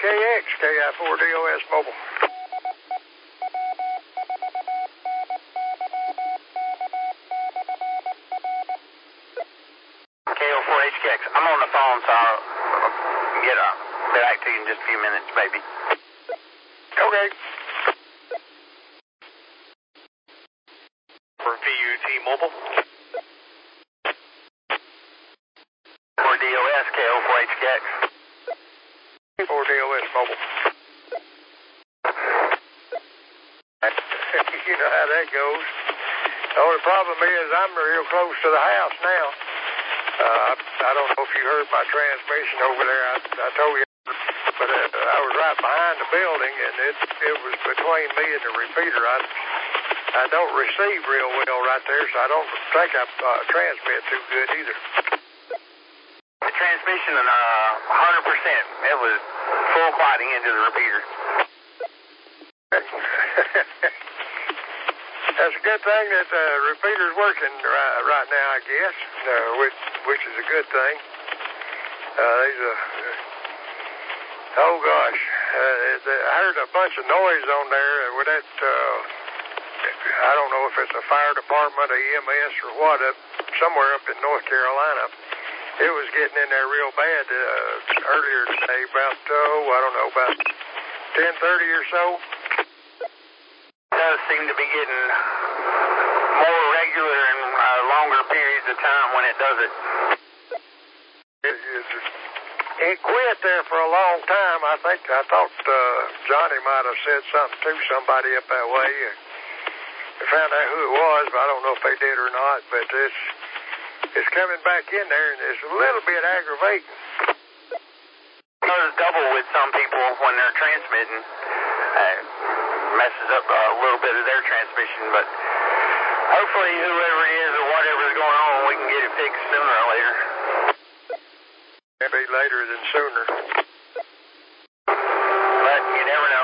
KO4HKX, KI4DOS mobile. KO4HKX, I'm on the phone, so I'll get back to you in just a few minutes, maybe. Okay. For VUT mobile. For DOS, KO4HKX. KI4DOS mobile. You know how that goes. The only problem is I'm real close to the house now. I don't know if you heard my transmission over there. I told you, but I was right behind the building, and it was between me and the repeater. I don't receive real well right there, so I don't think I transmit too good either. The transmission, 100%. It was full quieting into the repeater. That's a good thing that the repeater's working right now, I guess, which is a good thing. Oh gosh, I heard a bunch of noise on there with that. I don't know if it's a fire department, a EMS, or what, somewhere up in North Carolina. It was getting in there real bad earlier today, about about 10:30 or so. Does seem to be getting more regular and longer periods of time when it does it. It quit there for a long time. I thought Johnny might have said something to somebody up that way. They found out who it was, but I don't know if they did or not. But it's coming back in there, and it's a little bit aggravating. It does double with some people when they're transmitting. Messes up a little bit of their transmission, but hopefully whoever it is or whatever is going on, we can get it fixed sooner or later. Maybe later than sooner. But you never know.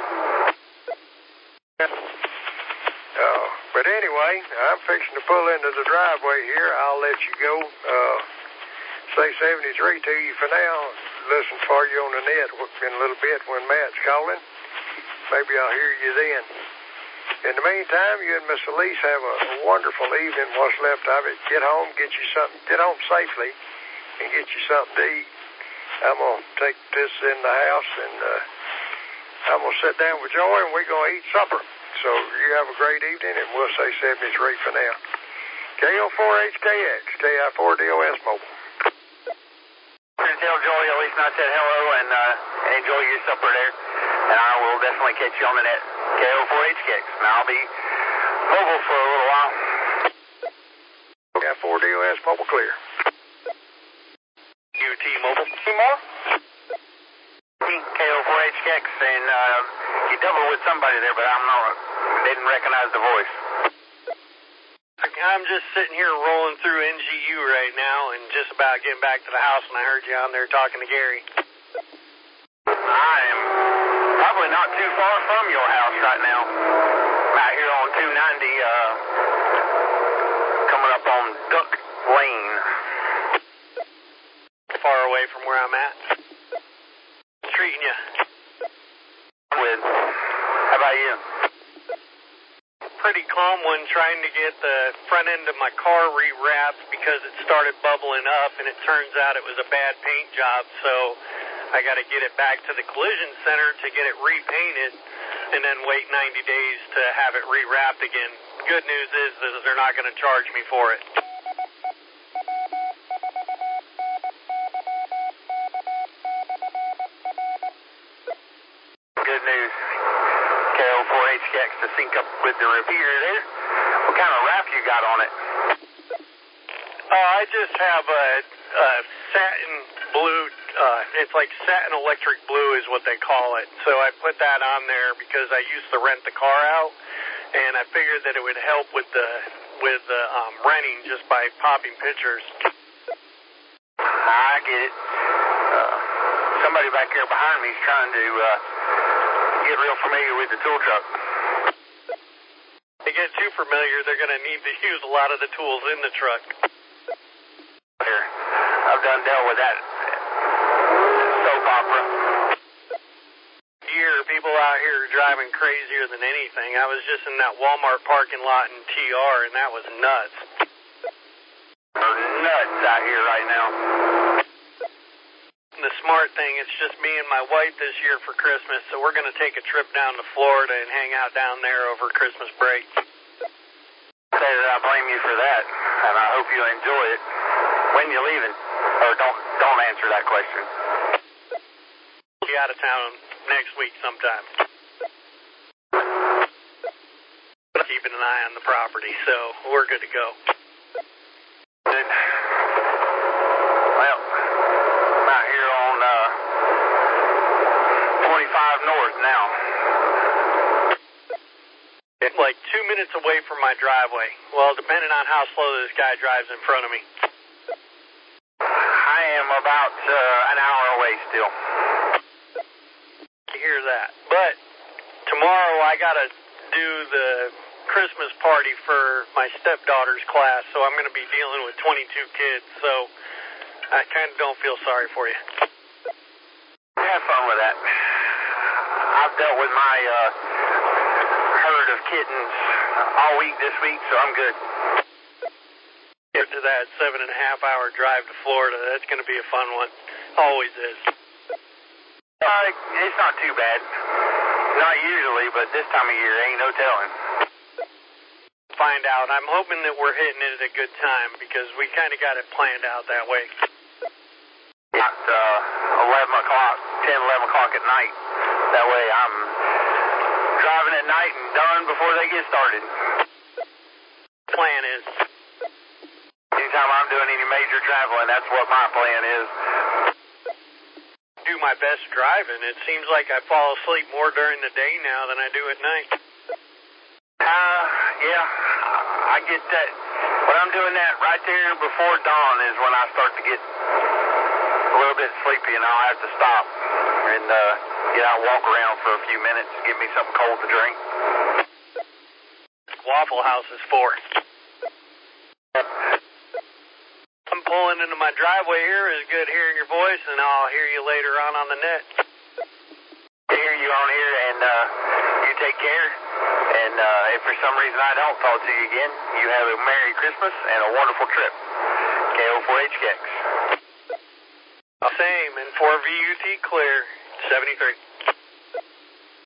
But anyway, I'm fixing to pull into the driveway here. I'll let you go. Say 73 to you for now. Listen for you on the net in a little bit when Matt's calling. Maybe I'll hear you then. In the meantime, you and Miss Elise have a wonderful evening, what's left of it. Get home, get home safely, and get you something to eat. I'm going to take this in the house, and I'm going to sit down with Joy, and we're going to eat supper. So you have a great evening, and we'll say 73 for now. KO4HKX, KI4DOS mobile. Tell Joy at least I said hello, and enjoy your supper there. And I will definitely catch you on the net. KO4HKX, and I'll be mobile for a little while. KI4DOS mobile clear. UT mobile. More? KO4HKX, and you doubled with somebody there, but didn't recognize the voice. I'm just sitting here rolling through NGU right now and just about getting back to the house when I heard you on there talking to Gary. I am probably not too far from your house right now. I'm out here on 290, coming up on Duck Lane. Far away from where I'm at. Treating you. With. How about you? Pretty calm one, trying to get the front end of my car rewrapped because it started bubbling up, and it turns out it was a bad paint job, so I got to get it back to the collision center to get it repainted and then wait 90 days to have it rewrapped again. Good news is they're not going to charge me for it. Good news. KO4HKX to sync up with the repeater there. What kind of wrap you got on it? I just have a satin blue, it's like satin electric blue is what they call it. So I put that on there because I used to rent the car out, and I figured that it would help with the renting just by popping pictures. I get it. Somebody back here behind me is trying to get real familiar with the tool truck. They get too familiar, they're going to need to use a lot of the tools in the truck. I've done dealt with that soap opera. out here driving crazier than anything. I was just in that Walmart parking lot in TR, and that was nuts. Nuts out here right now. The smart thing, it's just me and my wife this year for Christmas, so we're going to take a trip down to Florida and hang out down there over Christmas break. Say that I blame you for that, and I hope you enjoy it. When you leaving? Or don't answer that question. Be out of town next week sometime. Keeping an eye on the property, so we're good to go. Good. Well, I'm out here on 25 North now. It's like 2 minutes away from my driveway. Well, depending on how slow this guy drives in front of me. I am about an hour away still. I hear that. But tomorrow I got to do the Christmas party for my stepdaughter's class, so I'm going to be dealing with 22 kids, so I kind of don't feel sorry for you. Have fun with that. I've dealt with my herd of kittens all week this week, so I'm good. After that 7.5-hour drive to Florida, that's going to be a fun one. Always is. It's not too bad. Not usually, but this time of year ain't no telling. Find out. I'm hoping that we're hitting it at a good time because we kind of got it planned out that way. About 11 o'clock, 10, 11 o'clock at night. That way I'm driving at night and done before they get started. Plan is. Anytime I'm doing any major traveling, that's what my plan is. Do my best driving. It seems like I fall asleep more during the day now than I do at night. Yeah, I get that. When I'm doing that right there before dawn is when I start to get a little bit sleepy, and I'll have to stop and get out and walk around for a few minutes, give me something cold to drink. Waffle House is for. I'm pulling into my driveway here. It's good hearing your voice, and I'll hear you later on the net. I hear you on here, and you take care. And if for some reason I don't talk to you again, you have a Merry Christmas and a wonderful trip. KO4HKX. Same, and for VUT clear, 73.